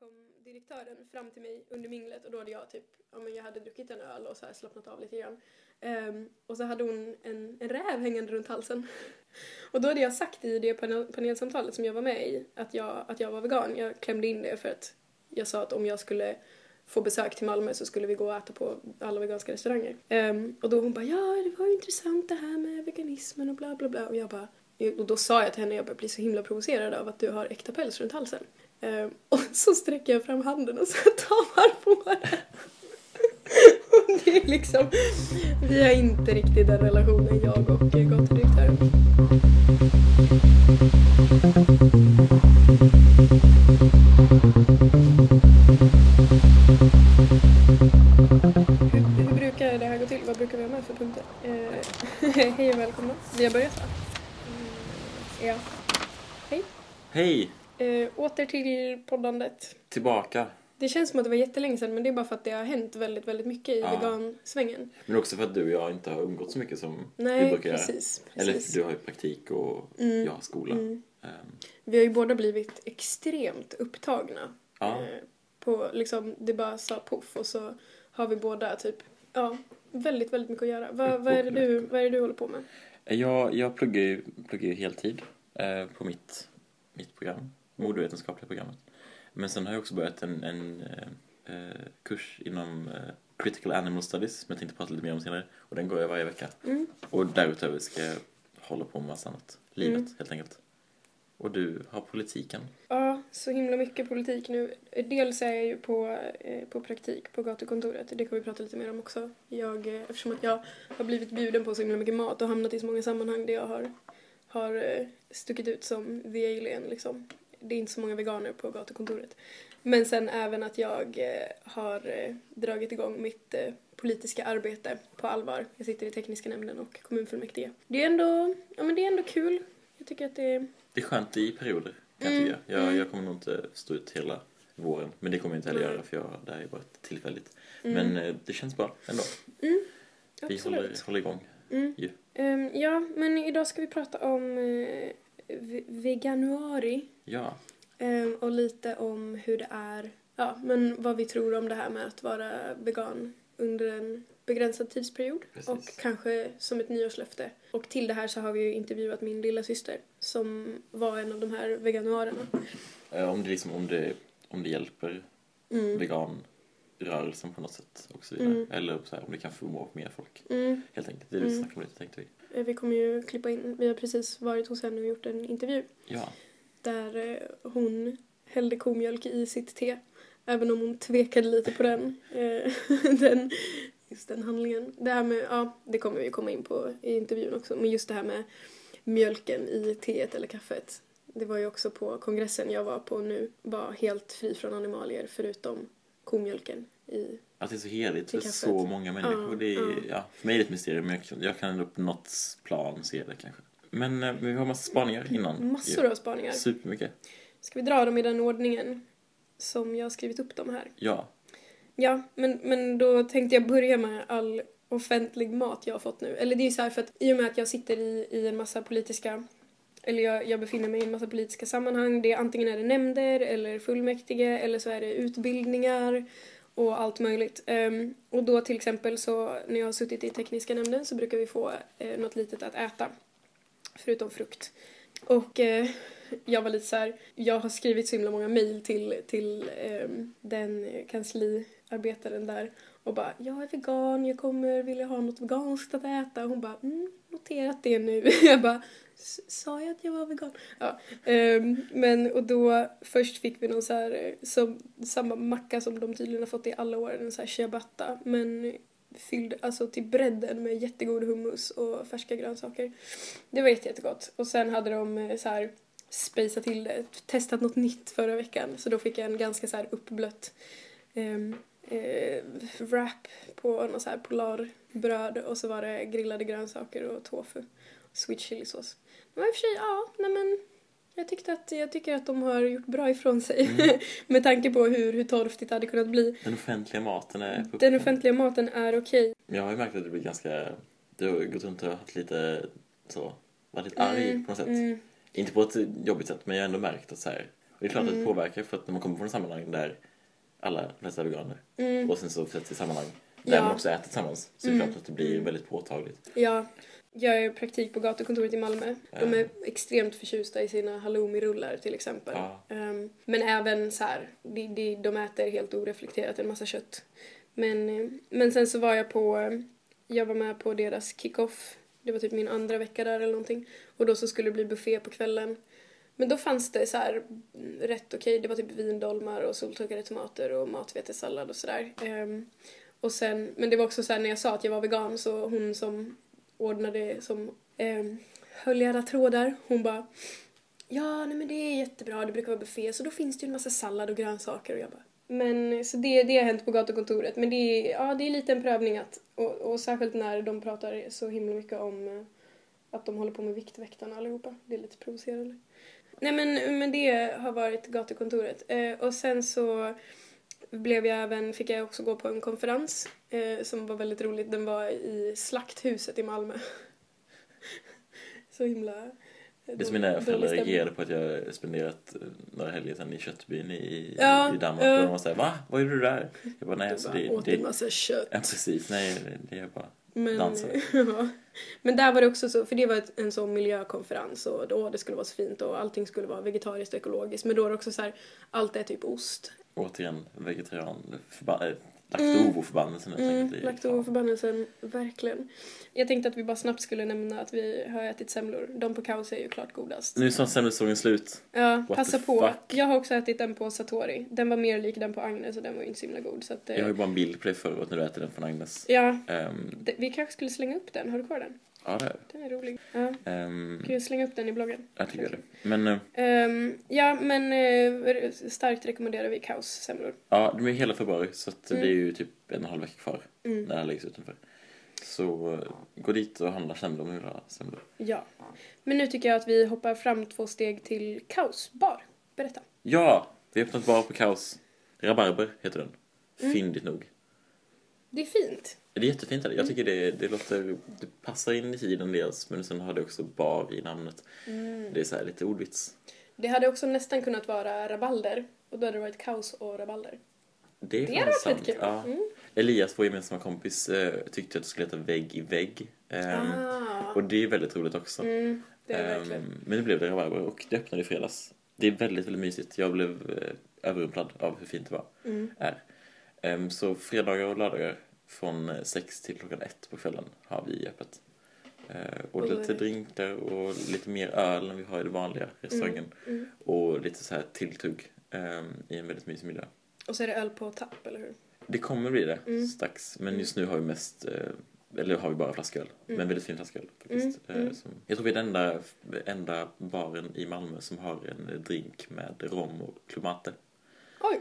kom direktören fram till mig under minglet och då hade jag jag hade druckit en öl och så här slappnat av lite grann. Och så hade hon en räv hängande runt halsen. Och då hade jag sagt i det panelsamtalet som jag var med i att jag var vegan. Jag klämde in det för att jag sa att om jag skulle få besök till Malmö så skulle vi gå och äta på alla veganska restauranger. Och då hon bara, ja det var ju intressant det här med veganismen och bla bla bla. Och då sa jag till henne, jag började bli så himla provocerad av att du har äkta päls runt halsen. Och så sträcker jag fram handen och så tar man på det. Och det är liksom, vi har inte riktigt den relationen, jag och gatudirektören. Hur brukar det här gå till? Vad brukar vi ha med för punkter? Hej och välkomna. Vi har börjat va? Ja. Hej. Hej! Åter till poddandet. Tillbaka. Det känns som att det var jättelänge sedan, men det är bara för att det har hänt väldigt, väldigt mycket i vegansvängen. Men också för att du och jag inte har umgått så mycket som vi brukar precis. göra. Eller du har ju praktik och jag har skola. Vi har ju båda blivit extremt upptagna. Ja. På liksom, det bara sa poff och så har vi båda väldigt, väldigt mycket att göra. Vad är det du håller på med? Jag pluggar ju heltid på mitt program, modevetenskapliga programmet. Men sen har jag också börjat en kurs inom Critical Animal Studies som jag tänkte prata lite mer om senare. Och den går jag varje vecka. Och därutöver ska jag hålla på med massa annat. Livet helt enkelt. Och du har politiken. Ja, så himla mycket politik nu. Dels är jag ju på praktik på gatukontoret. Det kan vi prata lite mer om också. Eftersom att jag har blivit bjuden på så himla mycket mat och hamnat i så många sammanhang där jag har stuckit ut som the alien liksom. Det är inte så många veganer på gatukontoret. Men sen även att jag har dragit igång mitt politiska arbete på allvar. Jag sitter i tekniska nämnden och kommunfullmäktige. Det är ändå kul. Jag tycker att det är skönt i perioder, kan jag tycka. Jag kommer nog inte stå ut hela våren. Men det kommer jag inte heller göra, för det här är bara ett tillfälligt. Men det känns bra ändå. Vi håller igång. Ja, men idag ska vi prata om veganuari. Ja. Och lite om hur det är, men vad vi tror om det här med att vara vegan under en begränsad tidsperiod. Precis. Och kanske som ett nyårslöfte. Och till det här så har vi ju intervjuat min lilla syster som var en av de här veganuarerna. Om det hjälper veganrörelsen på något sätt och så vidare. Eller så här, om det kan få upp mer folk. Helt enkelt, det är det vi snackar om lite, tänkte vi. Vi kommer ju klippa in, vi har precis varit hos henne och gjort en intervju. Ja. Där hon hällde komjölk i sitt te. Även om hon tvekade lite på den handlingen. Det här med, det kommer vi komma in på i intervjun också. Men just det här med mjölken i teet eller kaffet. Det var ju också på kongressen jag var på nu. Var helt fri från animalier förutom komjölken i. Att det är så heligt för så många människor. Det är, för mig är det ett mysterium. Men jag kan ändå på något plan se det kanske. Men vi har massa spaningar innan. Massor av spaningar. Supermycket. Ska vi dra dem i den ordningen som jag har skrivit upp dem här? Ja. Ja, men då tänkte jag börja med all offentlig mat jag har fått nu. Eller det är ju så här för att i och med att jag sitter i en massa politiska, eller jag befinner mig i en massa politiska sammanhang. Det är antingen är det nämnder eller fullmäktige eller så är det utbildningar och allt möjligt. Och då till exempel så när jag har suttit i tekniska nämnden så brukar vi få något litet att äta. Förutom frukt. Och jag var lite så här, jag har skrivit så himla många mejl till den kansliarbetaren där och bara, jag är vegan, jag kommer vilja ha något veganskt att äta. Och hon bara, noterat det nu. Jag bara, sa jag att jag var vegan? Ja. Och då först fick vi någon så här, samma macka som de tydligen har fått i alla år, en så här ciabatta, men fylld alltså till bredden med jättegod hummus och färska grönsaker. Det var jättegott. Och sen hade de så här spejsat till det, testat något nytt förra veckan. Så då fick jag en ganska så här uppblött wrap på någon så här polarbröd och så var det grillade grönsaker och tofu. Sweet chili sås. Men i och för sig, jag tycker att de har gjort bra ifrån sig. Med tanke på hur torftigt det hade kunnat bli. Den offentliga maten är okej. Jag har ju märkt att du har gått runt och haft lite så, varit lite arg på något sätt. Inte på ett jobbigt sätt, men jag har ändå märkt att så här, det är klart att det påverkar, för att när man kommer från ett sammanhang där alla flesta är veganer och sen så sätts i sammanhang där man också äter tillsammans, så är det klart att det blir väldigt påtagligt. Ja, jag gör praktik på gatukontoret i Malmö. De är extremt förtjusta i sina halloumi-rullar till exempel. Men även så här, de äter helt oreflekterat en massa kött. Men sen så var jag var med på deras kick-off. Det var typ min andra vecka där eller någonting. Och då så skulle det bli buffé på kvällen. Men då fanns det så här rätt okej. Det var typ vindolmar och soltorkade tomater och matvetesallad och sådär. Och sen, men det var också så här, när jag sa att jag var vegan, så hon som ordnade, som höll i alla trådar, hon bara, ja nej men det är jättebra, det brukar vara buffé, så då finns det ju en massa sallad och grönsaker. Och jag bara, men så det har hänt på gatukontoret. Men det är lite en prövning och särskilt när de pratar så himla mycket om att de håller på med Viktväktarna allihopa. Det är lite provocerande. Nej men det har varit gatukontoret. Och sen så fick jag också gå på en konferens som var väldigt roligt. Den var i Slakthuset i Malmö. Så himla... Det är som mina föräldrar reagerade på att jag spenderat några helger sedan i köttbyn i Danmark. Och de var såhär, va? Vad är du där? Jag bara, nej alltså det åt en massa kött. Ja, precis, nej det är bara dansa. Ja. Men där var det också så, för det var en sån miljökonferens och då det skulle vara så fint och allting skulle vara vegetariskt och ekologiskt. Men då är det också så här, allt är typ ost. Återigen, laktovoförbannelsen. Laktovoförbannelsen, verkligen. Jag tänkte att vi bara snabbt skulle nämna att vi har ätit semlor. De på Kaos är ju klart godast. Nu är semmelsäsongen slut. Ja, passa på. Jag har också ätit den på Satori. Den var mer lik den på Agnes och den var ju inte så himla god. Så att, jag har ju bara en bild på det förut när du äter den från Agnes. Ja, vi kanske skulle slänga upp den. Har du kvar den? Ja, det är. Den är rolig. Ja. Kan jag slänga upp den i bloggen? Jag tycker det. Men, starkt rekommenderar vi Kaos semlor. Ja, de är hela februari så att det är ju typ 1,5 vecka kvar när det här läggs utanför. Så gå dit och handla semlor om du vill ha semlor. Ja, men nu tycker jag att vi hoppar fram 2 steg till Kaos bar. Berätta. Ja, vi har öppnat bar på Kaos. Rabarber heter den. Fyndigt nog. Det är fint. Det är jättefint. Jag tycker det passar in i tiden dels, men sen har det också bar i namnet. Det är så här lite ordvits. Det hade också nästan kunnat vara rabalder, och då hade det varit Kaos och rabalder. Det hade varit lite kul. Ja. Elias, vår gemensamma kompis, tyckte att det skulle heta vägg i vägg. Och det är väldigt roligt också. Det är verkligen. Men det blev det rabarber och det öppnade i fredags. Det är väldigt, väldigt mysigt. Jag blev överrumplad av hur fint det var. Så fredagar och lördagar från 6 till klockan 1 på kvällen har vi öppet. Och lite drinkar och lite mer öl än vi har i det vanliga restaurangen. Och lite så här tilltugg i en väldigt mysig miljö. Och så är det öl på tapp, eller hur? Det kommer bli det strax. Men just nu har vi eller har vi bara flasköl. Men väldigt fin flasköl faktiskt. Jag tror vi är den enda baren i Malmö som har en drink med rom och klumate. Oj!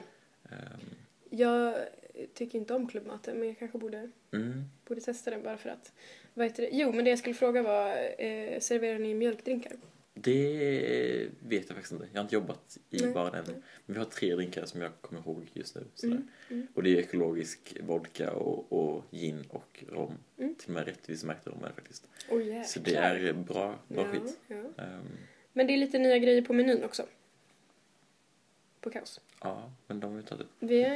Jag tycker inte om klubbmaten, men jag kanske borde testa den bara för att. Vad heter det? Jo, men det jag skulle fråga var, serverar ni mjölkdrinkar? Det vet jag faktiskt inte. Jag har inte jobbat i baren än. Men vi har 3 drinkar som jag kommer ihåg just nu. Och det är ekologisk vodka och gin och rom. Till och med rättvis märkta rom är det faktiskt. Så det är bra skit. Ja. Men det är lite nya grejer på menyn också. På Kaos. Ja, men de har vi tagit upp.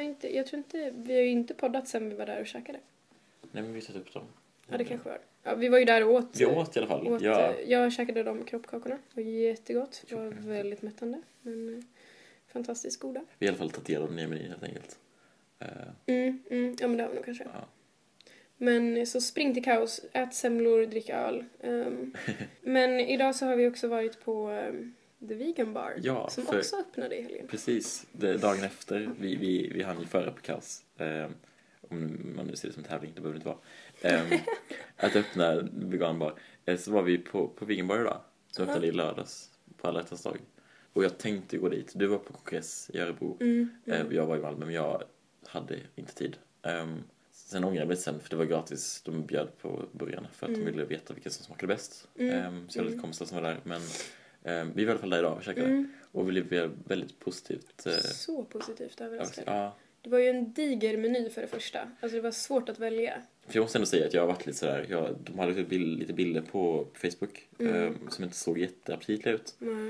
Vi har ju inte poddat sen vi var där och käkade. Nej, men vi har tagit upp dem. Ja, det kanske var. Ja, vi var ju där och åt. Vi åt i alla fall. Jag käkade de kroppkakorna. Det var jättegott. Det var väldigt mättande. Men fantastiskt goda. Vi har i alla fall tagit del av den nya menyn helt enkelt. Ja, men det var nog kanske. Ja. Men så spring till Kaos, ät semlor, drick öl. Men idag så har vi också varit på The Vegan Bar. Ja, som också öppnade i helgen. Precis, dagen efter. Vi hann ju före på Kaos. Om man nu ser det som en tävling, det behöver inte vara. Att öppna Vegan Bar. Så var vi på Vegan Bar idag. Som öppnade i lördags på alla rättans dag. Och jag tänkte gå dit. Du var på kongress i Örebro. Jag var i Malmö, men jag hade inte tid. Sen ångrade jag mig sen, för det var gratis. De bjöd på burgarna för att de ville veta vilka som smakade bäst. Så jag hade lite kompisar som var där. Men vi var i alla fall där idag och käkade. Och vi blev väldigt positivt. Så positivt överraskade. Ja. Det var ju en diger meny för det första. Alltså det var svårt att välja. För jag måste ändå säga att jag har varit lite sådär. De hade lite bilder på Facebook som inte såg jätteaptitliga ut.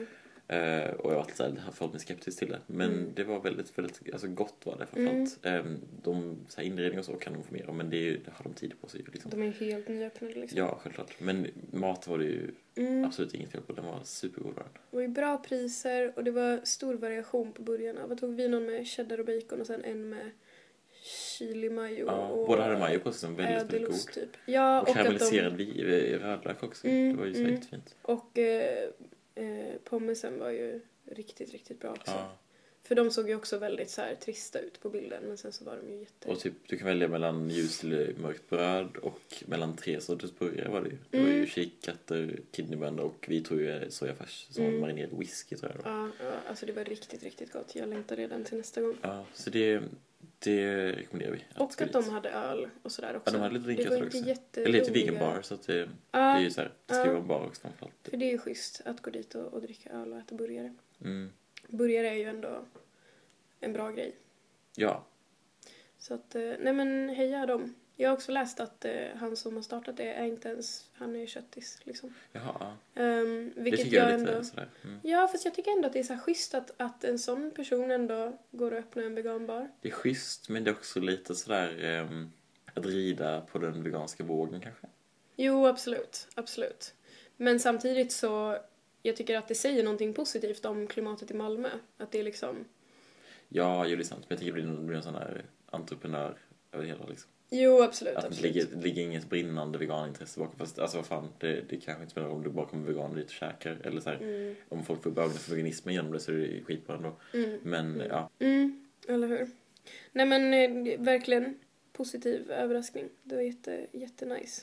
Och jag har alltid förhållit mig skeptisk till det. Men det var väldigt, väldigt alltså gott var det framförallt. De så här, inredning och så kan de få mer om, men det har de tid på sig. Liksom. De är helt nyöppnade liksom. Ja, självklart. Men mat var det ju absolut inget fel på. Den var supergod. Det var ju bra priser och det var stor variation på burgarna. Vad tog vi? Någon med cheddar och bacon och sen en med chili mayo. Ja, och båda hade mayo på sig som väldigt, väldigt god. Typ. Ja, och karamelliserad rödlök också. Det var ju så riktigt fint. Och pommesen var ju riktigt, riktigt bra också. Ja. För de såg ju också väldigt så här trista ut på bilden, men sen så var de ju Och typ, du kan välja mellan ljus eller mörkt bröd och mellan 3 sorters burgare var det ju. Det var ju kikärtor, kidneybönor och vi tog ju sojafärs som marinerad whisky tror jag. Ja, alltså det var riktigt, riktigt gott. Jag längtar redan till nästa gång. Ja, så det rekommenderar vi. Och att de hade öl och sådär också. Ja, de hade lite drinkar också. Eller lite vegan bar, så att det är ju så här, det ska ju vara bar också framförallt. För det är ju schysst att gå dit och dricka öl och äta burgare. Burgare är ju ändå en bra grej. Ja. Så att, nej men heja dem. Jag har också läst att han som har startat det är inte ens, han är köttis liksom. Jaha. Vilket det tycker jag är ändå, lite sådär. Ja, fast jag tycker ändå att det är så här schysst att en sån person ändå går och öppnar en veganbar. Det är schysst, men det är också lite sådär att rida på den veganska vågen kanske. Jo, absolut. Men samtidigt så, jag tycker att det säger någonting positivt om klimatet i Malmö. Att det är liksom... Ja, det är sant. Men jag tycker det blir en sån här entreprenör över hela liksom. Jo, absolut. Att det ligger inget brinnande veganintresse bakom. Fast alltså vad fan, det kanske inte spelar om du bara kommer veganer dit och käkar. Eller så här, om folk får upp ögonen för veganismen genom det så är det skitbra ändå. Men ja. Eller hur? Nej men verkligen positiv överraskning. Det var jättenice.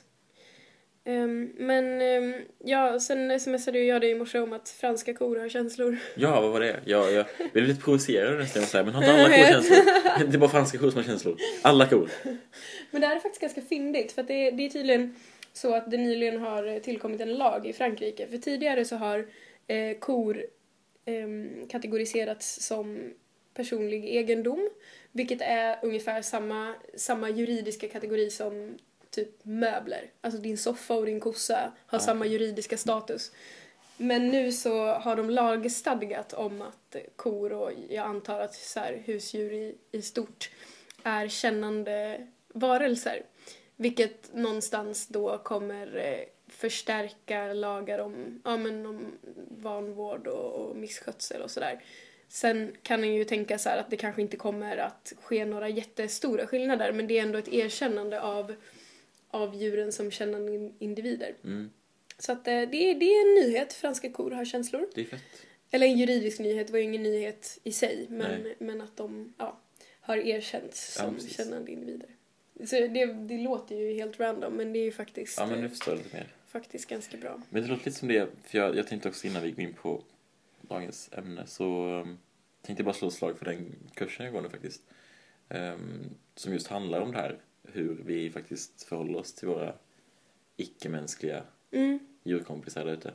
Ja, sen smsade jag dig i morse om att franska kor har känslor. Ja, vad var det? Jag blev lite provocerad nästan att säga, men har inte alla kor känslor? Det är bara franska kor som har känslor. Alla kor. Men det här är faktiskt ganska fyndigt, för att det är tydligen så att det nyligen har tillkommit en lag i Frankrike. För tidigare så har kor kategoriserats som personlig egendom, vilket är ungefär samma juridiska kategori som typ möbler. Alltså din soffa och din kossa har samma juridiska status. Men nu så har de lagstadgat om att kor och jag antar att så här, husdjur i stort är kännande varelser. Vilket någonstans då kommer förstärka lagar om vanvård och misskötsel och sådär. Sen kan man ju tänka så här att det kanske inte kommer att ske några jättestora skillnader, men det är ändå ett erkännande av djuren som kännande individer. Så att det är en nyhet. Franska kor har känslor. Det är fett. Eller en juridisk nyhet, var ju ingen nyhet i sig. Men att de har erkänts som kännande individer. Så det låter ju helt random, men det är ju faktiskt... Ja, men nu förstår jag lite mer. Faktiskt ganska bra. Men det låter lite som det, för jag tänkte också innan vi går in på dagens ämne så tänkte jag bara slå ett slag för den kursen jag går nu faktiskt. Som just handlar om det här. Hur vi faktiskt förhåller oss till våra icke-mänskliga djurkompisar där ute.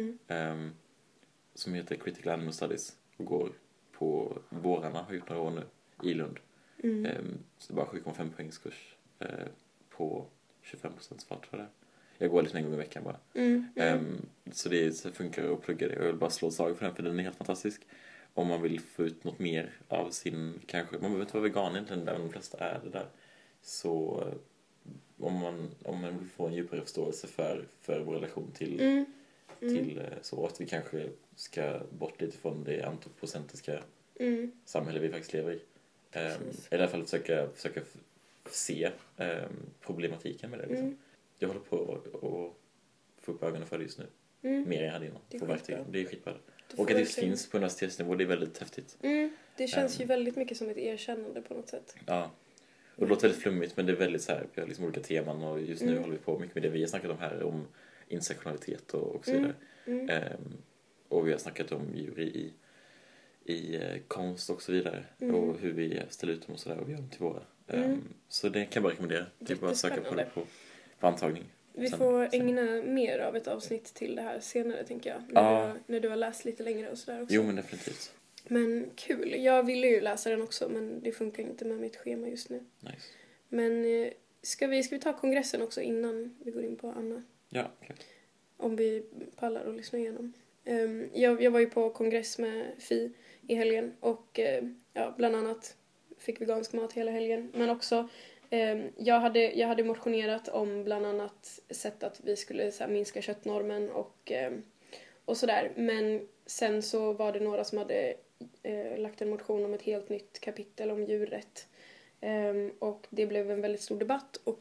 Som heter Critical Animal Studies och går på vårarna, har gjort några år nu i Lund. Så det är bara 7,5 poängskurs på 25% fart för det. Jag går liksom en gång i veckan bara. Så det funkar att plugga det. Jag vill bara slå ett slag för den, för den är helt fantastisk. Om man vill få ut något mer av sin, kanske, man behöver inte vara vegan egentligen, där de flesta är det där. Så om man vill få en djupare förståelse för vår relation till så att vi kanske ska bort lite från det antropocentriska samhälle vi faktiskt lever i. I alla fall försöka se problematiken med det. Liksom. Jag håller på att få upp ögonen för det just nu. Mer än jag hade innan. Det är skitbra. Och att det finns på universitetsnivå, det är väldigt häftigt. Det känns ju väldigt mycket som ett erkännande på något sätt. Ja. Och det låter väldigt flummigt, men det är väldigt så här, vi har liksom olika teman och just nu håller vi på mycket med det vi har snackat om här, om intersektionalitet och så vidare. Och vi har snackat om djur i konst och så vidare. Och hur vi ställer ut dem och sådär och vi gör dem till våra. Så det kan jag bara rekommendera. Det är bara att söka på det på antagning. Vi får ägna mer av ett avsnitt till det här senare, tänker jag. När du har läst lite längre och sådär också. Jo, men definitivt. Men kul. Jag ville ju läsa den också, men det funkar inte med mitt schema just nu. Nice. Men ska vi ta kongressen också innan vi går in på Anna? Ja, klart. Om vi pallar och lyssnar igenom. Jag var ju på kongress med Fi i helgen och bland annat fick vegansk mat hela helgen. Men också, jag hade motionerat om bland annat sätt att vi skulle så här, minska köttnormen och sådär. Men sen så var det några som hade lagt en motion om ett helt nytt kapitel om djurrätt. Och det blev en väldigt stor debatt och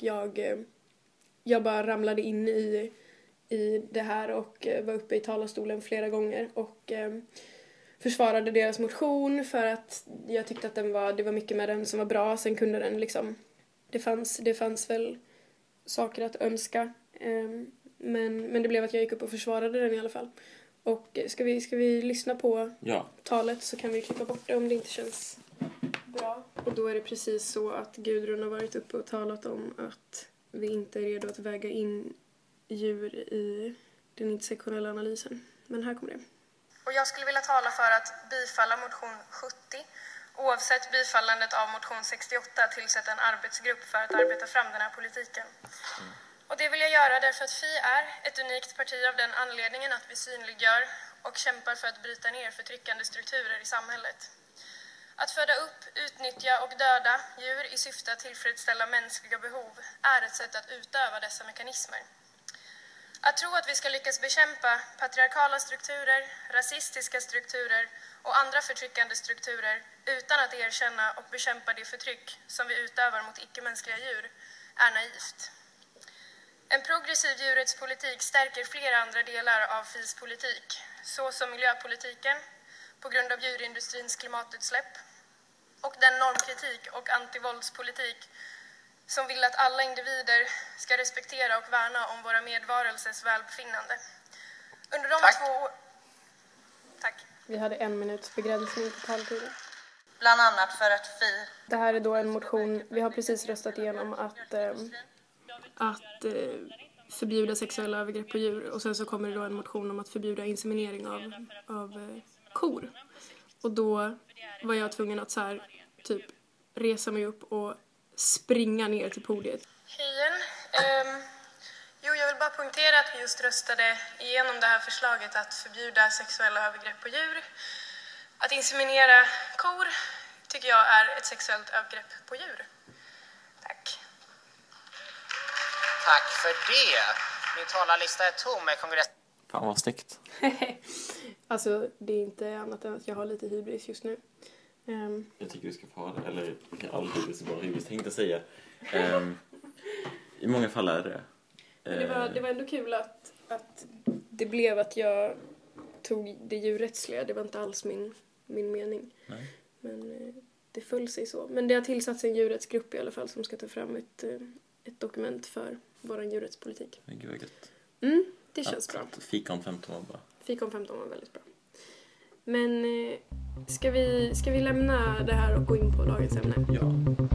jag bara ramlade in i det här och var uppe i talarstolen flera gånger och försvarade deras motion för att jag tyckte att det var mycket med den som var bra. Sen kunde den liksom, det fanns väl saker att önska, men det blev att jag gick upp och försvarade den i alla fall. Och ska vi lyssna på talet så kan vi klippa bort det om det inte känns bra. Och då är det precis så att Gudrun har varit uppe och talat om att vi inte är redo att väga in djur i den intersektionella analysen. Men här kommer det. Och jag skulle vilja tala för att bifalla motion 70. Oavsett bifallandet av motion 68 tillsätta en arbetsgrupp för att arbeta fram den här politiken. Och det vill jag göra därför att Fi är ett unikt parti av den anledningen att vi synliggör och kämpar för att bryta ner förtryckande strukturer i samhället. Att föda upp, utnyttja och döda djur i syfte att tillfredsställa mänskliga behov är ett sätt att utöva dessa mekanismer. Att tro att vi ska lyckas bekämpa patriarkala strukturer, rasistiska strukturer och andra förtryckande strukturer utan att erkänna och bekämpa det förtryck som vi utövar mot icke-mänskliga djur är naivt. En progressiv djurrättspolitik stärker flera andra delar av FIs politik, såsom miljöpolitiken, på grund av djurindustrins klimatutsläpp, och den normkritik och antivåldspolitik som vill att alla individer ska respektera och värna om våra medvarelsers välbefinnande. Under de Tack. Vi hade 1 minuts begränsning på taletiden. Bland annat för att Fi... Det här är då en motion, vi har precis röstat igenom att förbjuda sexuella övergrepp på djur. Och sen så kommer det då en motion om att förbjuda inseminering av kor. Och då var jag tvungen att så här, typ resa mig upp och springa ner till podiet. Hejen. Jag vill bara poängtera att vi just röstade igenom det här förslaget att förbjuda sexuella övergrepp på djur. Att inseminera kor tycker jag är ett sexuellt övergrepp på djur. Tack. Tack för det. Min talarlista är tom med kongress. Fan vad snyggt. Alltså det är inte annat än att jag har lite hybris just nu. Jag tycker du ska få ha det. Eller all hybris är bara hybris, tänkte säga. I många fall är det. Det var ändå kul att det blev att jag tog det djurrättsliga. Det var inte alls min mening. Nej. Men det föll sig så. Men det har tillsatts en djurrättsgrupp i alla fall som ska ta fram ett dokument för vår djurrättspolitik. Men gud vad gött. Det känns bra. Fikon 15 var bra. Fikon 15 var väldigt bra. Men ska vi lämna det här och gå in på dagens ämne? Ja.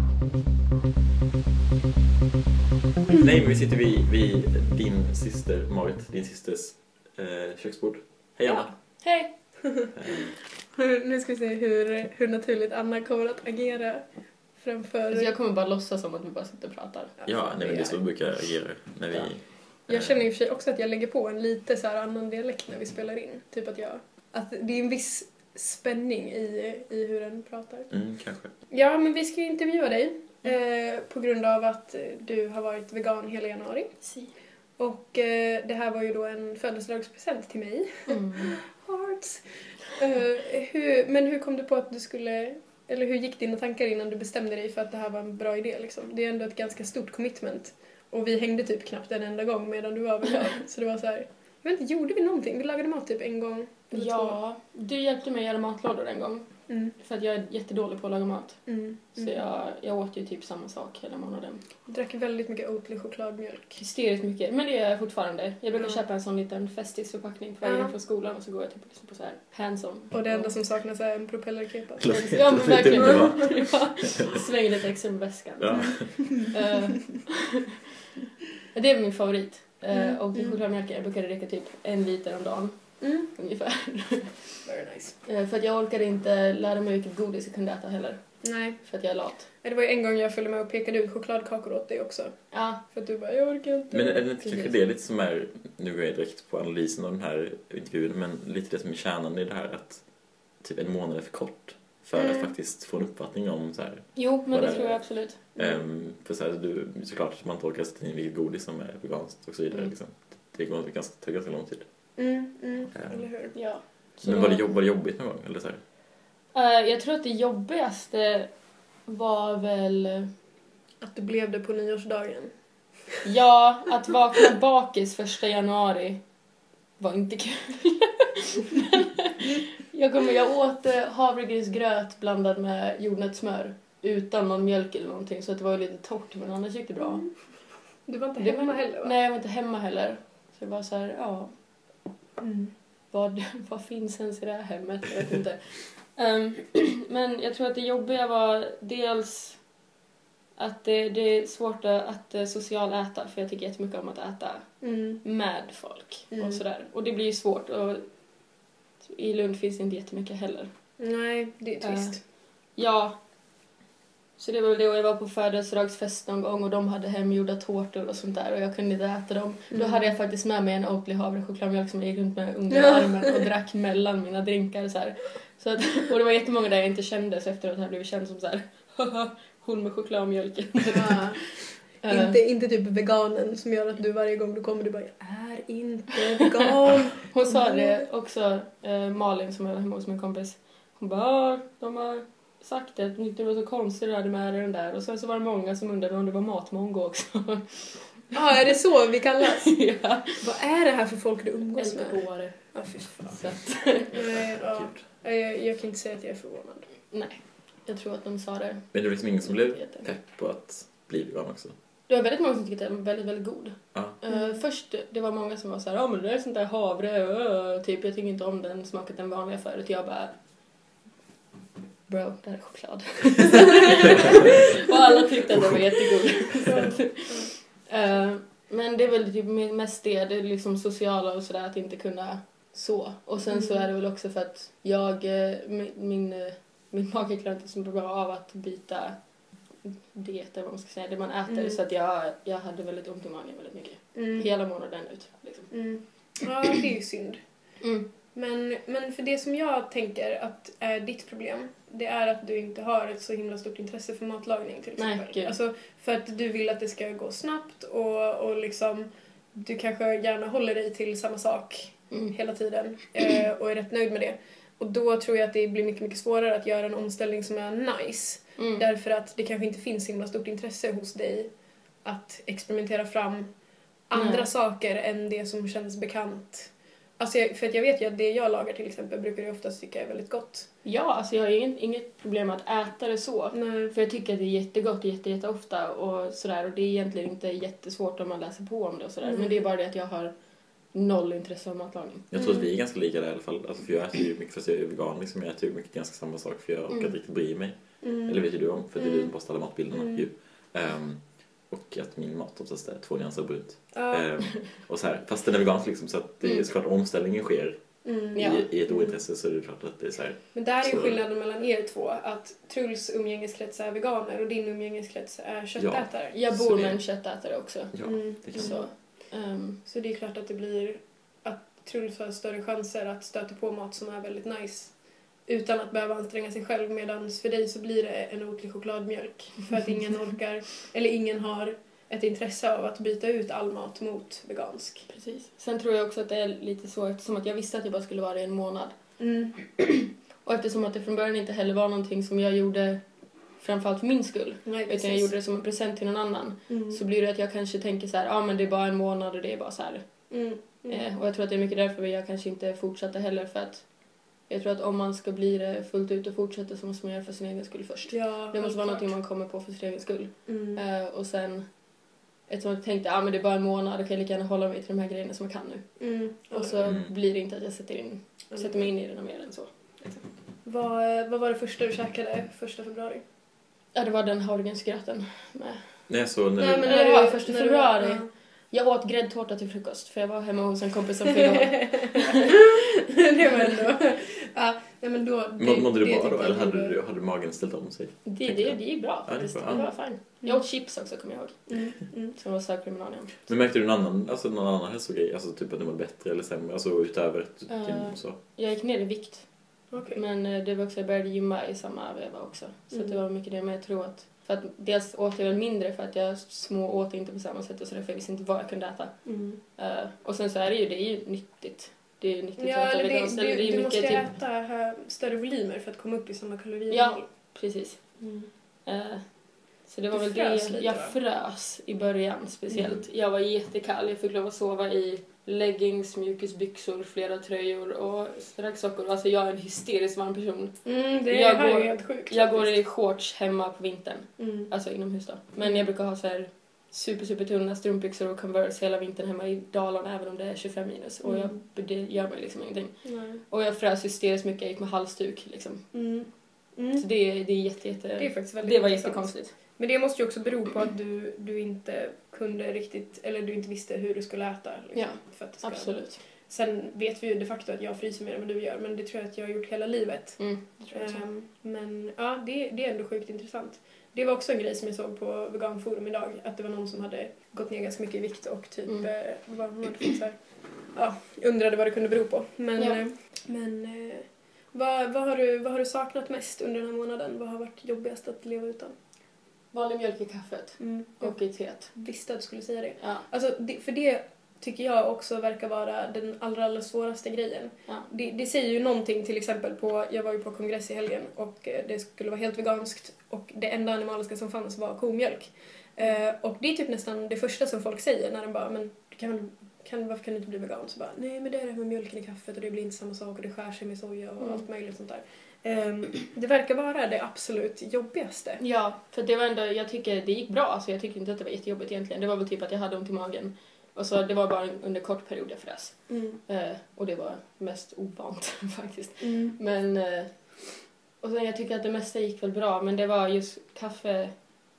Nej, men vi sitter vid din syster, Marit, din systers köksbord. Hej Anna. Ja. Hej. Nu ska vi se hur naturligt Anna kommer att agera framför... Så jag kommer bara låtsas som att vi bara sitter och pratar. Ja, nej, men det är så vi brukar agera när vi... Jag känner i och för sig också att jag lägger på en lite så här annan dialekt när vi spelar in. Typ att det är en viss spänning i hur den pratar. Kanske. Ja, men vi ska ju intervjua dig på grund av att du har varit vegan hela januari. Si. Och det här var ju då en födelsedagspresent till mig. Hearts. Men hur kom du på att du skulle... Eller hur gick dina tankar innan du bestämde dig för att det här var en bra idé? Liksom? Det är ändå ett ganska stort commitment. Och vi hängde typ knappt en enda gång medan du var vegan. Så det var så här... Jag vet inte, gjorde vi någonting? Vi lagade mat typ en gång eller två. Du hjälpte mig att göra matlådor en gång. För att jag är jättedålig på att laga mat. Så jag åt ju typ samma sak hela månaden. Jag drack väldigt mycket Oatly chokladmjölk. Hysteriskt mycket, men det är jag fortfarande. Jag brukar köpa en sån liten festisförpackning på vägen från skolan och så går jag typ på så här hands-on. Och det enda som saknas är en propellerkepa. Ja, men verkligen. Sväng lite extra med väskan. Ja. Det är min favorit. Och chokladmjölk, jag brukade dricka typ 1 liter om dagen. Ungefär. Very nice. För att jag orkade inte lära mig vilket godis jag kunde äta heller. Nej. För att jag är lat. Det var ju en gång jag följde med och pekade ut chokladkakor åt dig också. Ja. För att du bara, jag orkar inte. Men är det inte kanske det lite som är, nu går jag direkt på analysen av den här intervjun, men lite det som är kärnan i det här att typ en månad är för kort för att faktiskt få en uppfattning om så här. Jo, men det tror jag absolut. För så här, du, såklart att man inte orkar sätta in vilket godis som är veganskt och så vidare. Liksom. Det tar ganska lång tid. Eller hur? Ja. Men var det jobbigt någon gång? Eller så här? Jag tror att det jobbigaste var väl... Att du blev det på nyårsdagen. Ja, att vakna bakis 1 januari var inte kul. Men jag åt havregrynsgröt blandad med jordnötssmör utan någon mjölk eller någonting, så att det var lite torrt, men annars gick det bra. Du var inte hemma heller, va? Nej, jag var inte hemma heller. Så det var så här, ja. Vad finns ens i det här hemmet? Jag vet inte. Men jag tror att det jobbiga var dels att det är svårt att socialäta, för jag tycker jättemycket om att äta med folk och sådär. Och det blir ju svårt, och i Lund finns det inte jättemycket heller. Nej, det är trist. Ja. Så det var väl det, och jag var på födelsedagsfest någon gång och de hade hemgjorda tårtor och sånt där och jag kunde inte äta dem. Då hade jag faktiskt med mig en Oatly havrechokladmjölk som jag gick runt med under armen och drack mellan mina drinkar så här. Så att, och det var jättemånga där jag inte kände, så efteråt hade jag blivit känd som så här, hon med chokladmjölken. Inte typ veganen som gör att du varje gång du kommer du bara, jag är inte vegan. Hon sa det också, Malin som är hemma hos min kompis. Hon bara, de har sagt det, det var så konstigt det hade med den där. Och sen så var det många som undrade om det var matmongo också. Ja, är det så vi kallas? Ja. Vad är det här för folk du umgås med? LPH-are. Ja, fy fan. Så att, jag kan inte säga att jag är förvånad. nej, jag tror att de sa det. Men det var liksom ingen som blev pepp på att bli vegan också? Det var väldigt många som tyckte att den var väldigt, väldigt god. Ja. Först, det var många som var så här, ja men det är sånt där havre, typ, jag tycker inte om den smaken den vanliga förut. Jag bara, bro, det här är choklad. Och alla tyckte att den var jättegod. Men det är väl typ mest det är liksom sociala och sådär, att inte kunna så. Och sen så är det väl också för att min mage klarar inte så bra av att byta dieter, vad man ska säga, det man äter, så att jag hade väldigt ont i magen väldigt mycket. Hela månaden ut. Liksom. Ja, det är ju synd. Men för det som jag tänker att är ditt problem, det är att du inte har ett så himla stort intresse för matlagning till exempel. Nej, alltså, för att du vill att det ska gå snabbt och liksom du kanske gärna håller dig till samma sak hela tiden och är rätt nöjd med det. Och då tror jag att det blir mycket, mycket svårare att göra en omställning som är nice. Därför att det kanske inte finns himla stort intresse hos dig att experimentera fram andra saker än det som känns bekant. Alltså för att jag vet ju att det jag lagar till exempel brukar jag oftast tycka är väldigt gott. Ja, alltså jag har inget problem med att äta det så. Nej. För jag tycker att det är jättegott jätteofta och sådär. Och det är egentligen inte jättesvårt om man läser på om det och sådär. Men det är bara det att jag har 0 intresse av matlagning. Jag tror att vi är ganska lika där i alla fall. Alltså för jag äter ju mycket, fast jag är vegan liksom. Jag äter ju mycket ganska samma sak för jag orkar inte riktigt bry mig. Eller vet ju du om, för det är du som postar alla matbilderna ju. Och att min mat oftast är 2 nyanser brunt. Och så här, fast den är vegansk liksom, så att det är såklart omställningen sker i ett ointresse, så är det klart att det är så här. Men där är ju skillnaden mellan er två, att Truls umgängeskrets är veganer och din umgängeskrets är köttätare. Jag bor med en köttätare också. Ja, det kan så. Så det är klart att det blir att Truls har större chanser att stöta på mat som är väldigt nice utan att behöva anstränga sig själv, medan för dig så blir det en Oatly chokladmjölk för att ingen orkar eller ingen har ett intresse av att byta ut all mat mot vegansk. Precis. Sen tror jag också att det är lite så, eftersom att jag visste att det bara skulle vara det i en månad. Och eftersom att det från början inte heller var någonting som jag gjorde framförallt för min skull. Nej, utan jag gjorde det som en present till någon annan. Så blir det att jag kanske tänker så här, men det är bara en månad och det är bara så här. Och jag tror att det är mycket därför jag kanske inte fortsatte heller, för att jag tror att om man ska bli det fullt ut och fortsätta så måste man göra för sin egen skull först. Ja, det måste vara någonting man kommer på för sin egen skull. Och sen, eftersom jag tänkte, men det är bara en månad, då kan jag lika gärna hålla mig till de här grejerna som jag kan nu. Och så blir det inte att jag sätter mig in i det mer än så. Vad var det första du käkade 1 februari? Ja, det var den havregrynsgröten med. Nej, så när det var 1 februari. Jag åt gräddtårta till frukost för jag var hemma hos en kompis som fyllde år. Det var ändå. Ja, nej, men då... Mådde du bra tyckte då? jag Eller hade magen ställt om sig? Det är bra faktiskt. Ja, det är bra. Det var fine. Jag åt chips också, kommer jag ihåg. Som var sökriminalium. Men märkte du någon annan hälsogrej? Alltså typ att det var bättre eller sämre? Alltså utöver så? Jag gick ner i vikt. Okay. Men det var också, jag började gymma i samma veva också. Så det var mycket det. Men jag tror att, för att dels åt jag väl mindre för att jag åt inte på samma sätt och så därför jag visste inte vad jag kunde äta. Och sen så är det är ju nyttigt. Det är ju nyttigt ja, att äta veganskt. Du måste typ... äta större volymer för att komma upp i samma kalorier. Ja, precis. Så det var väl det. Jag frös i början speciellt. Jag var jättekall. Jag fick lov att sova i leggings, mjukisbyxor, flera tröjor och sträcksockor. Alltså jag är en hysteriskt varm person. Det är ju helt sjukt. Jag går i shorts hemma på vintern. Alltså inomhus då. Men jag brukar ha så här super tunna strumpbyxor och Converse hela vintern hemma i Dalarna även om det är 25 minus. Och det gör mig liksom ingenting. Och jag frös hysteriskt mycket. Jag gick med halsduk liksom. Så det är jätte... Det är faktiskt väldigt det var intressant. Jättekonstigt. Men det måste ju också bero på att du inte kunde riktigt, eller du inte visste hur du skulle äta. Liksom, Ja, för att det ska... absolut. Sen vet vi ju de facto att jag fryser mer än vad du gör, men det tror jag att jag har gjort hela livet. Det tror jag också. Men ja, det är ändå sjukt intressant. Det var också en grej som jag såg på veganforum idag, att det var någon som hade gått ner ganska mycket i vikt och typ vad hon hade fått så här, undrade vad det kunde bero på. Men vad har du saknat mest under den här månaden? Vad har varit jobbigast att leva utan? Vanlig mjölk i kaffet och i teet. Visste att du skulle säga det. Ja. Alltså, för det tycker jag också verkar vara den allra svåraste grejen. Ja. Det säger ju någonting till exempel jag var ju på kongress i helgen och det skulle vara helt veganskt och det enda animaliska som fanns var komjölk. Och det är typ nästan det första som folk säger när de bara, men varför kan du inte bli vegan? Så bara, nej men det är det med mjölken i kaffet och det blir inte samma sak och det skär sig med soja och allt möjligt sånt där. Det verkar vara det absolut jobbigaste. Ja, för det var ändå, jag tycker det gick bra. Alltså jag tycker inte att det var jättejobbigt egentligen. Det var väl typ att jag hade ont i magen. Och så det var bara under kort period jag frös. Och det var mest ovant faktiskt. Men och sen jag tycker att det mesta gick väl bra. Men det var just kaffe.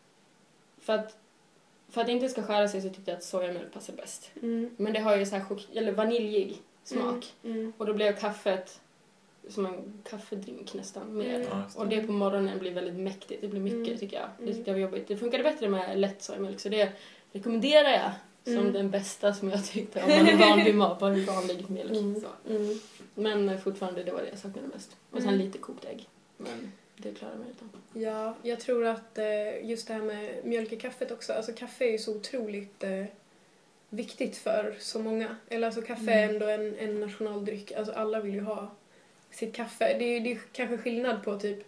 För att det inte ska skära sig så tyckte jag att sojamjölk passar bäst. Men det har ju så här eller vaniljig smak. Och då blev kaffet som en kaffedrink nästan mer. Och det på morgonen blir väldigt mäktigt. Det blir mycket tycker jag. Det tyckte jag var jobbigt. Det funkade bättre med lätt sojamjölk. Så det rekommenderar jag som den bästa som jag tyckte om man är van vid mat på en vanlig mjölk. Men fortfarande det var det jag saknade mest. Och sen lite kokt ägg. Men det klarar mig utan. Ja, jag tror att just det här med mjölk i kaffet också. Alltså kaffe är ju så otroligt viktigt för så många. Eller alltså kaffe är ändå en nationaldryck. Alltså alla vill ju ha sitt kaffe. Det är kanske skillnad på typ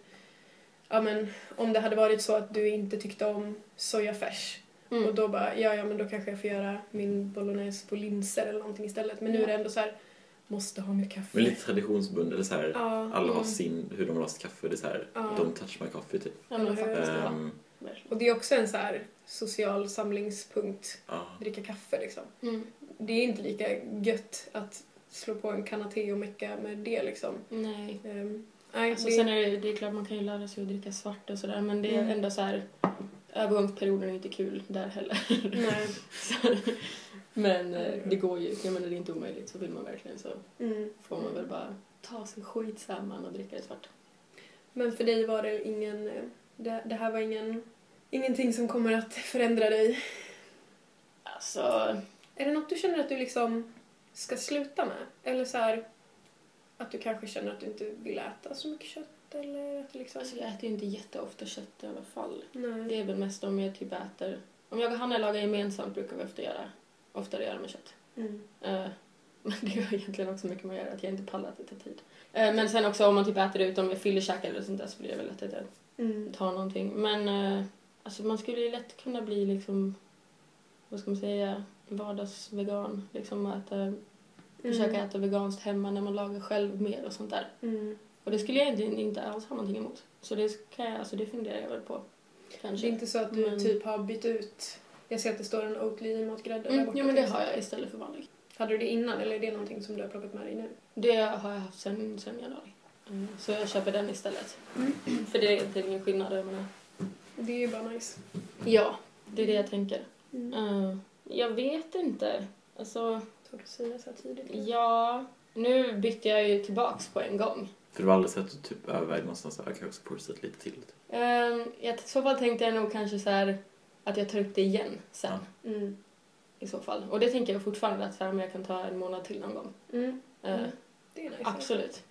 om det hade varit så att du inte tyckte om sojafärs. Och då bara, men då kanske jag får göra min bolognese på linser eller någonting istället. Men nu är det ändå så här, måste ha mycket kaffe. Men lite traditionsbunden, eller så här, alla har hur de har last kaffe, det är så här, don't touch my coffee typ. Ja, men faktiskt och det är också en så här social samlingspunkt, dricka kaffe liksom. Det är inte lika gött att slå på en kanna te och mecka med det liksom. Nej. Alltså, sen är det är klart man kan ju lära sig att dricka svart och sådär, men det är ändå så här, övergångsperioden är inte kul där heller. Nej. Men det går ju, jag menar det är inte omöjligt, så vill man verkligen så får man väl bara ta sig skit samman och dricka det svart. Men för dig var det det här var ingenting som kommer att förändra dig? Alltså, är det något du känner att du liksom ska sluta med? Eller så här, att du kanske känner att du inte vill äta så mycket kött? Eller att liksom... Alltså jag äter ju inte jätteofta kött i alla fall. Nej. Det är väl mest om jag typ äter... Om jag och Hanna lagar gemensamt brukar vi oftare göra med kött. Men det har egentligen också mycket med att göra att jag inte pallar att det tar tid. Men sen också om man typ äter ut, om jag fyller käk eller sånt där, så blir det väl lätt att jag tar någonting. Men alltså man skulle ju lätt kunna bli liksom, vad ska man säga, vardagsvegan. Liksom försöka äta veganskt hemma när man lagar själv mer och sånt där. Och det skulle jag inte alls ha någonting emot. Så det funderar jag väl på. Kanske. Det är inte så att du typ har bytt ut... Jag ser att det står en Oatly matgrädde där borta. Jo, men det har jag istället för vanlig. Hade du det innan eller är det någonting som du har plockat med dig nu? Det har jag haft sen januari. Så jag köper den istället. För det är ingen skillnad, jag menar. Det är ju bara nice. Ja, det är det jag tänker. Jag vet inte. Alltså... Svårt att säga så här tidigt. Ja, nu bytte jag ju tillbaks på en gång. För du har aldrig sett att typ överväga någonstans att öka supportet lite till? I så fall tänkte jag nog kanske så här att jag tar upp det igen sen. Ja. I så fall. Och det tänker jag fortfarande att så här, om jag kan ta en månad till någon gång. Det är nice. Absolut.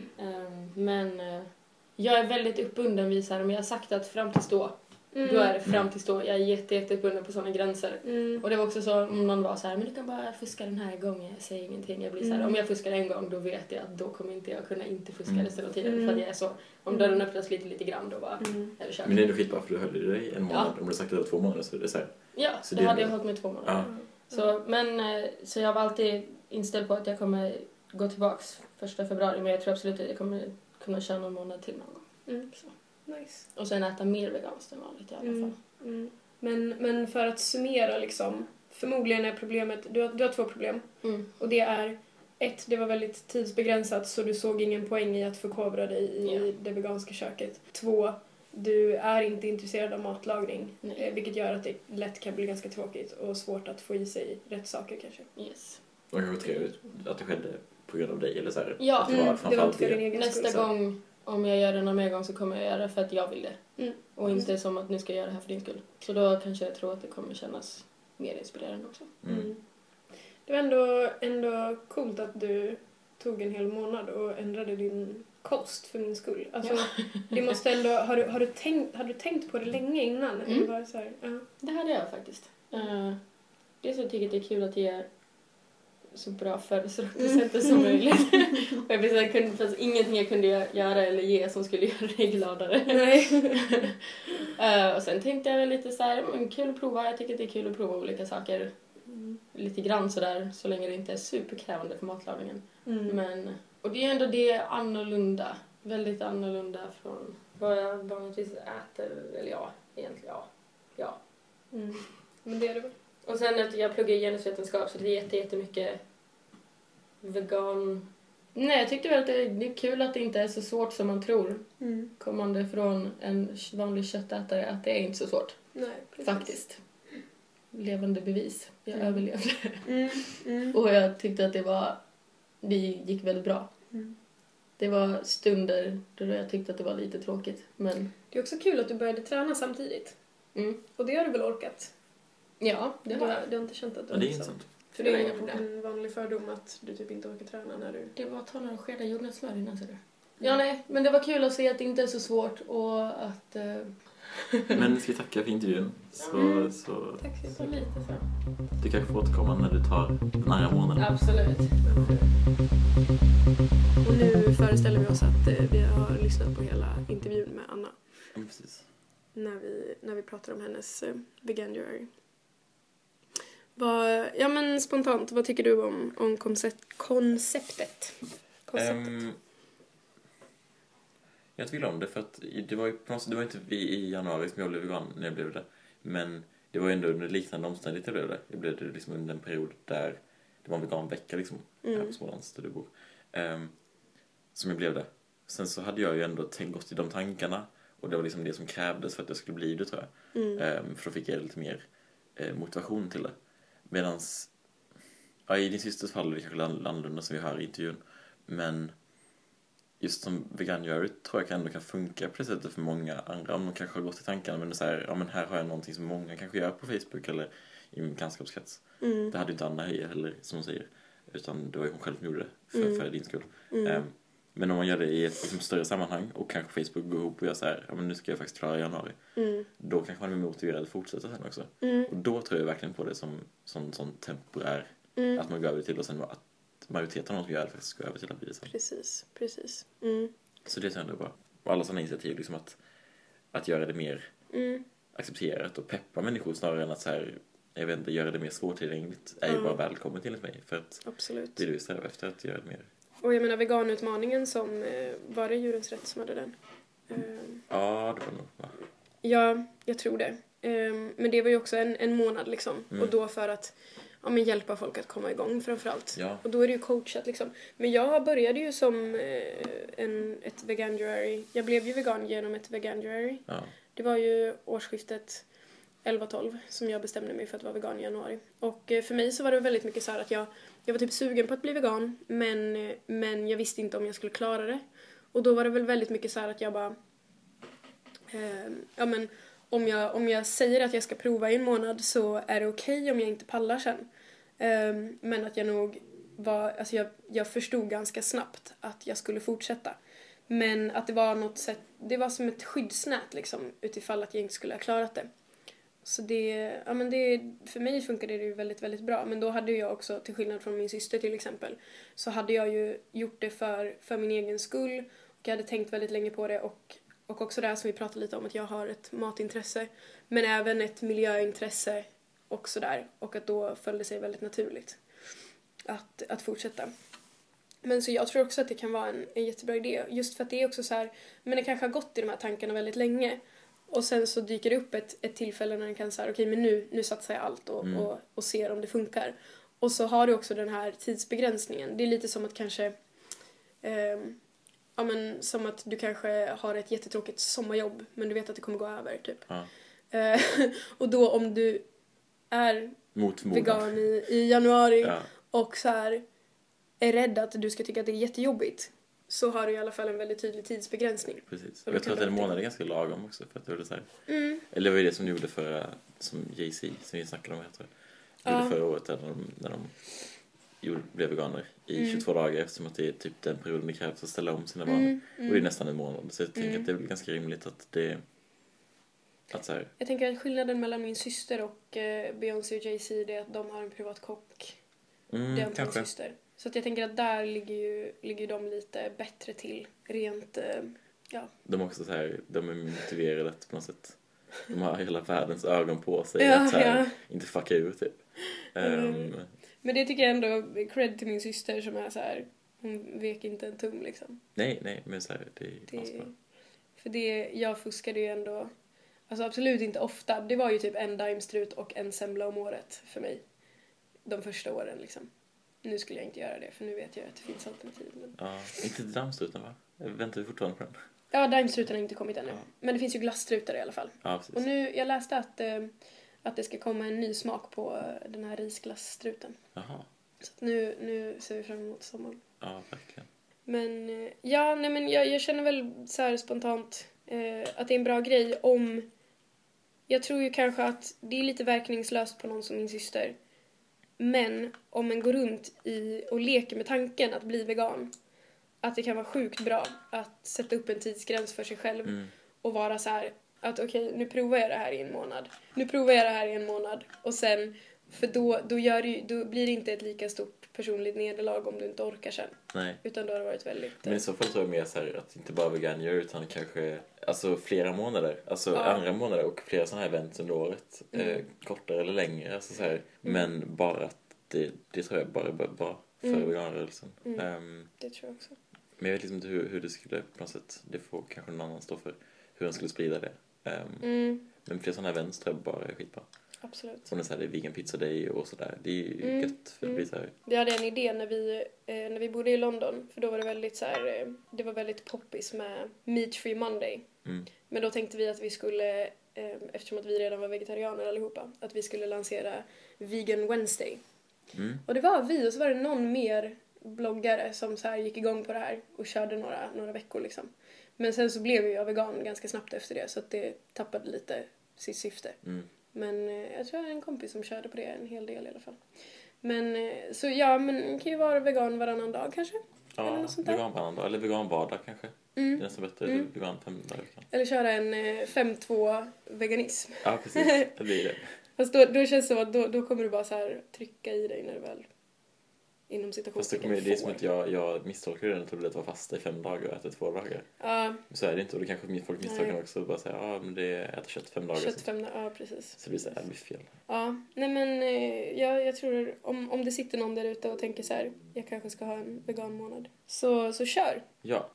Men jag är väldigt uppbunden vid så här, om jag har sagt att fram tills då, då är det fram tills då. Jag är jätteuppbunden på sådana gränser. Och det var också så om någon var så här, men du kan bara fuska den här gången, jag säger ingenting. Jag blir så här, om jag fuskar en gång då vet jag att då kommer inte jag kunna inte fuska resten av tiden. För att jag är så, om dörren öppnas lite grann då bara, är det kört. Men det är ändå skitbra för du höll dig en månad. Om du sagt det 2 månader så är det så här. Ja, så det hade jag hållit mig 2 månader. Ja. Så jag var alltid inställd på att jag kommer gå tillbaks 1 februari. Men jag tror absolut att jag kommer kunna köra någon månad till någon gång. Så. Nice. Och sen äta mer veganskt än vanligt i alla fall. Men för att summera liksom, förmodligen är problemet, du har 2 problem. Och det är 1, det var väldigt tidsbegränsat så du såg ingen poäng i att förkovra dig i det veganska köket. 2, du är inte intresserad av matlagning. Vilket gör att det lätt kan bli ganska tråkigt och svårt att få i sig rätt saker kanske. Yes. Och kanske 3 att det skedde på grund av dig eller så här. Ja, att det var framförallt för din egen skull. Nästa gång om jag gör det någon mer gång så kommer jag göra det för att jag vill det. Och inte som att nu ska jag göra det här för din skull. Så då kanske jag tror att det kommer kännas mer inspirerande också. Det var ändå coolt att du tog en hel månad och ändrade din kost för min skull. Alltså, det måste ändå, har du tänkt på det länge innan? Eller var det så här? Det hade jag faktiskt. Dels så tycker jag att det är kul att ge så bra födelsedagspresenter som möjligt. Och jag visste att det fanns ingenting jag kunde göra eller ge som skulle göra dig gladare. Nej. Och sen tänkte jag väl lite så här, men kul att prova. Jag tycker att det är kul att prova olika saker. Lite grann sådär, så länge det inte är superkrävande för matlagningen. Men, och det är ändå det annorlunda. Väldigt annorlunda från vad jag vanligtvis äter. Eller egentligen. Men det är det väl. Och sen att jag pluggar genusvetenskap så det är jättemycket vegan. Nej, jag tyckte väl att det är kul att det inte är så svårt som man tror. Kommande från en vanlig köttätare att det är inte så svårt. Nej, precis. Faktiskt. Levande bevis. Jag överlevde. Och jag tyckte att det gick väldigt bra. Det var stunder då jag tyckte att det var lite tråkigt. Men det är också kul att du började träna samtidigt. Och det har du väl orkat? Ja, det har jag. Du har inte känt att du det är inte sant. För det är en vanlig fördom att du typ inte orkar träna när du... Det var att ta några skedar jordnötssmör innan, så du. Ja, nej. Men det var kul att se att det inte är så svårt och att... Men ska vi tacka för intervjun? Så Tack så lite så. Du kanske får återkomma när du tar den här månaden. Absolut. Och nu föreställer vi oss att vi har lyssnat på hela intervjun med Anna. Ja, precis. När vi pratar om hennes Veganuary. Men spontant, vad tycker du om konceptet? Jag tycker om det för att det var inte i januari som jag blev vegan när jag blev det. Men det var ändå under liknande omständigheter jag blev det. Jag blev det liksom under en period där det var en veganvecka liksom. Här på Smålands där du bor. Som jag blev det. Sen så hade jag ju ändå gått i de tankarna. Och det var liksom det som krävdes för att jag skulle bli det, tror jag. För då fick jag lite mer motivation till det. Medans i din systers fall är det kanske annorlunda som vi hör i intervjun. Men just som Veganuary tror jag ändå kan funka på det sättet för många andra. Om de kanske har gått i tankarna, men det är så här, men här har jag någonting som många kanske gör på Facebook eller i min bekantskapskrets. Det hade inte Anna heller, som hon säger. Utan det var ju hon själv som gjorde det för din skull. Men om man gör det i ett liksom större sammanhang och kanske Facebook går ihop och gör så här, men nu ska jag faktiskt klara januari. Då kanske man är mer motiverad att fortsätta sen också. Och då tror jag verkligen på det som temporär. Att man går över till och sen att majoriteten av de som gör det faktiskt går över till att bli det sen. Precis. Så det är ändå bra. Och alla sådana initiativ liksom att göra det mer accepterat och peppa människor snarare än att så här, jag vet inte, göra det mer svårtillgängligt är ju bara välkommet enligt mig. För att absolut. Det är det vi strävar efter, att göra det mer. Och jag menar veganutmaningen som, var det Djurens Rätt som hade den? Ja, det var nog, va? Ja, jag tror det. Men det var ju också en månad liksom. Och då för att hjälpa folk att komma igång framförallt. Ja. Och då är det ju coachat liksom. Men jag började ju som ett Veganuary. Jag blev ju vegan genom ett Veganuary. Ja. Det var ju årsskiftet 11-12 som jag bestämde mig för att vara vegan i januari. Och för mig så var det väldigt mycket så här att jag var typ sugen på att bli vegan. Men jag visste inte om jag skulle klara det. Och då var det väl väldigt mycket så här att jag bara... ja men om jag säger att jag ska prova i en månad så är det okej om jag inte pallar sen. Men att jag nog var... Alltså jag förstod ganska snabbt att jag skulle fortsätta. Men att det var något sätt... Det var som ett skyddsnät liksom utifall att jag inte skulle ha klarat det. Så för mig funkade det ju väldigt, väldigt bra. Men då hade jag också, till skillnad från min syster till exempel, så hade jag ju gjort det för min egen skull. Och jag hade tänkt väldigt länge på det. Och också det här som vi pratade lite om, att jag har ett matintresse. Men även ett miljöintresse också där. Och att då följde sig väldigt naturligt att fortsätta. Men så jag tror också att det kan vara en jättebra idé. Just för att det är också så här, men det kanske har gått i de här tankarna väldigt länge. Och sen så dyker det upp ett tillfälle när den kan säga okej, men nu satsar jag allt och ser om det funkar. Och så har du också den här tidsbegränsningen. Det är lite som att kanske som att du kanske har ett jättetråkigt sommarjobb men du vet att det kommer gå över typ. Ja. Och då om du är vegan i januari och så här är rädd att du ska tycka att det är jättejobbigt, så har du i alla fall en väldigt tydlig tidsbegränsning. Precis. Jag tror att en månad är ganska lagom också för att det var så här. Eller det var ju det som gjorde som Jay-Z som vi snackade om gjorde förra året när de blev veganer i 22 dagar, eftersom att det är typ den perioden det krävs att ställa om sina vanor. Och det är nästan en månad. Så jag tänker att det är väl ganska rimligt att det att så här. Jag tänker att skillnaden mellan min syster och Beyoncé och Jay-Z är att de har en privat kock. Det är min syster. Så att jag tänker att där ligger de lite bättre till rent, De är också så här, de är motiverade på något sätt. De har hela världens ögon på sig att så här, inte fucka ur typ. Men det tycker jag ändå cred till min syster som är så här, hon vek inte en tum liksom. Nej, men så här, det är för jag fuskade ju ändå, alltså absolut inte ofta. Det var ju typ en daimstrut och en semla om året för mig. De första åren liksom. Nu skulle jag inte göra det, för nu vet jag att det finns alternativ. Men... Ja, inte daimstruten va? Väntar vi fortfarande på den? Ja, daimstruten har inte kommit ännu. Ja. Men det finns ju glasstrutar i alla fall. Ja, precis. Och nu, jag läste att det ska komma en ny smak på den här risglassstruten. Jaha. Så att nu ser vi fram emot sommaren. Ja, verkligen. Men jag känner väl så här spontant att det är en bra grej om... Jag tror ju kanske att det är lite verkningslöst på någon som min syster. Men om man går runt och leker med tanken att bli vegan, att det kan vara sjukt bra att sätta upp en tidsgräns för sig själv och vara så här att okej, nu provar jag det här i en månad. Nu provar jag det här i en månad och sen, för då blir det inte ett lika stort personligt nederlag om du inte orkar sen. Nej. Utan då har det varit väldigt... Men i så fall tror jag mer så här att inte bara vegan gör utan kanske alltså flera månader, alltså andra månader och flera sådana här events under året, kortare eller längre, alltså så här, men bara att det tror jag bara är bra för veganrörelsen. Det tror jag också. Men jag vet liksom inte hur det skulle på något sätt, det får kanske någon annan stå för hur den skulle sprida det. Men fler sådana events tror jag bara är skitbra. Absolut. Som det är vegan pizza day och sådär. Det är ju gött för det blir så här. Vi hade en idé när vi bodde i London, för då var det väldigt så här, det var väldigt poppis med Meat Free Monday. Men då tänkte vi att vi skulle, eftersom att vi redan var vegetarianer allihopa, att vi skulle lansera Vegan Wednesday. Och det var vi, och så var det någon mer bloggare som så här gick igång på det här och körde några veckor liksom. Men sen så blev jag vegan ganska snabbt efter det, så att det tappade lite sitt syfte. Men jag tror jag hade en kompis som körde på det en hel del i alla fall. Men så men kan ju vara vegan varannan dag kanske. Ja, vegan varannan dag, eller vegan vardag kanske. Det är nästan bättre, vegan 5 dagar. Eller köra en 5-2 veganism. Ja, precis, det blir det. Fast då känns det som att då kommer du bara så här trycka i dig när du väl inom citationstecken får. Det är som att jag misstolkade den och trodde att det var fasta i 5 dagar och äter 2 dagar. Ja. Så är det inte, och det kanske folk misstolkar också och bara säger men det äter kött 5 dagar. Kött 5 dagar, ja precis. Så det blir så här, det blir fel. Ja, nej men jag tror om det sitter någon där ute och tänker så här, jag kanske ska ha en veganmånad. Så kör. Ja.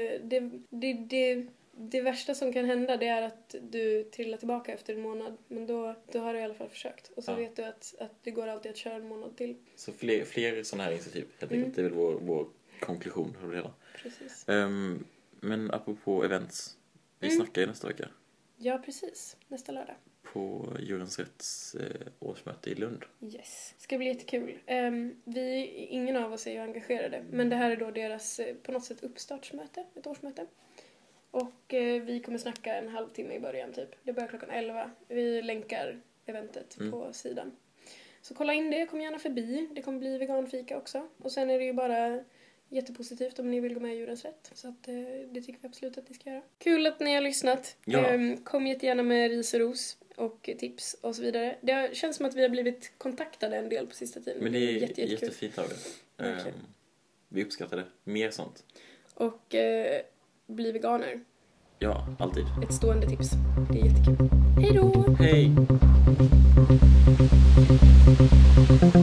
Det värsta som kan hända, det är att du trillar tillbaka efter en månad. Men då har du i alla fall försökt. Och så vet du att det går alltid att köra en månad till. Så fler sådana här initiativ, helt enkelt. Det är väl vår konklusion av det hela. Precis. Men apropå events, vi snackar ju nästa vecka. Ja, precis. Nästa lördag. På Djurens Rätts årsmöte i Lund. Yes. Ska bli jättekul. Ingen av oss är ju engagerade. Men det här är då deras på något sätt uppstartsmöte. Ett årsmöte. Och vi kommer snacka en halvtimme i början typ. Det börjar 11:00. Vi länkar eventet på sidan. Så kolla in det. Kom gärna förbi. Det kommer bli veganfika också. Och sen är det ju bara jättepositivt om ni vill gå med i Djurens Rätt. Så att, det tycker vi absolut att ni ska göra. Kul att ni har lyssnat. Ja. Kom jättegärna med ris och ros och tips och så vidare. Det känns som att vi har blivit kontaktade en del på sista tiden. Men det är jättefint av det. Vi uppskattar det. Mer sånt. Och bli veganer. Ja, alltid. Ett stående tips. Det är jättekul. Hej då! Hej!